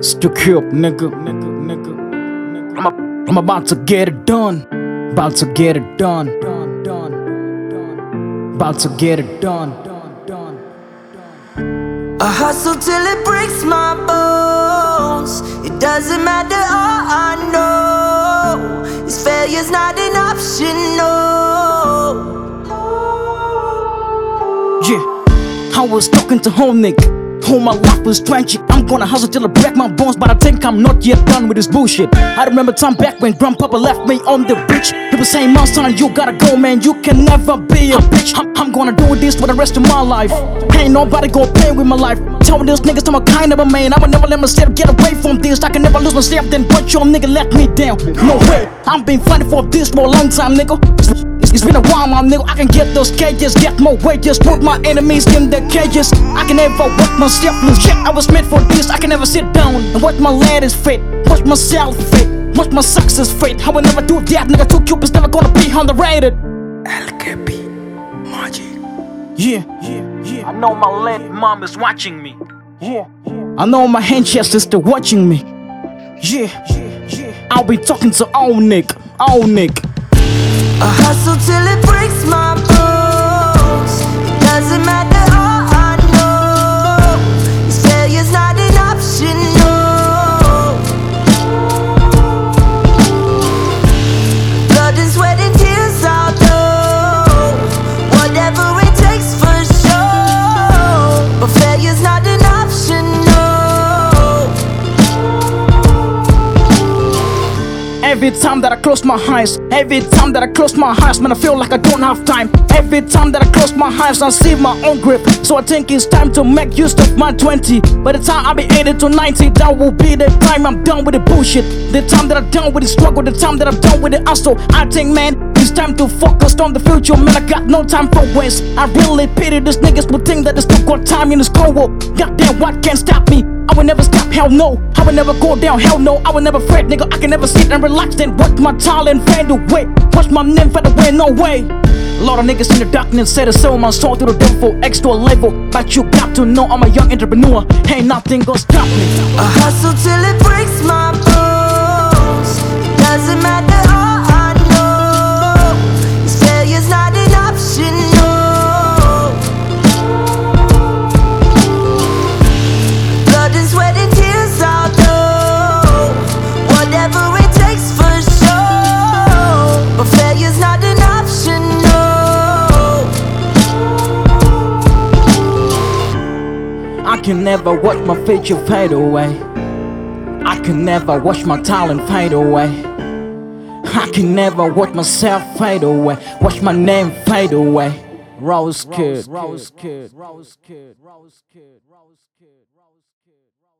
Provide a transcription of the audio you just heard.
Stuck up, nigga. I'm about to get it done. About to get it done. About to get it done. I hustle till it breaks my bones. It doesn't matter, all I know is failure's not an option, no. Yeah, I was talking to home nigga. Oh, my life was tragic. I'm gonna hustle till I break my bones, but I think I'm not yet done with this bullshit. I remember time back when grandpapa left me on the bridge. He was saying, "My son, you gotta go, man. You can never be a bitch." I'm gonna do this for the rest of my life. Ain't nobody gonna play with my life. Tell these niggas I'm a kind of a man. I would never let myself get away from this. I can never lose myself, then what your nigga let me down. No way, I've been fighting for this for a long time, nigga. It's been a while, my nigga. I can get those cages, get more wages, put my enemies in the cages. I can never work myself loose. Shit, I was made for this. I can never sit down and watch my latest fate, watch myself fate, watch my success fate. I will never do that, nigga. 2 Cupid's never gonna be underrated. LKB Magic. Yeah. I know my late mom is watching me. Yeah. I know my ancestors still watching me. Yeah. I'll be talking to old Nick. I hustle till it breaks my bones. It doesn't matter, all I know is failure's not an option, no. Blood and sweat and tears, I'll do whatever it takes for sure. But failure's not an option, no. Every time that I close my eyes, man, I feel like I don't have time. Every time that I close my eyes, I see my own grip. So I think it's time to make use of my 20. By the time I'll be 80 to 90, that will be the time I'm done with the bullshit. The time that I'm done with the struggle, the time that I'm done with the hustle. I think, man, it's time to focus on the future, man. I got no time for waste. I really pity these niggas who think that they still got time in this cold war. Goddamn, what can stop me? I will never stop, hell no. I will never go down, hell no. I will never fret, nigga. I can never sit and relax and watch my talent fade away. Watch my name fade away, no way. A lot of niggas in the darkness say to sell my soul to the devil for extra level. But you got to know I'm a young entrepreneur. Ain't nothing gonna stop me. I hustle till it breaks my bones. It doesn't matter, all I know is failure's not an option, no. Blood and sweat and tears, I'll do whatever it takes for sure. But failure's not an option, no. I can never watch my future fade away. I can never watch my talent fade away. I can never watch myself fade away. Watch my name fade away. Rose Kid.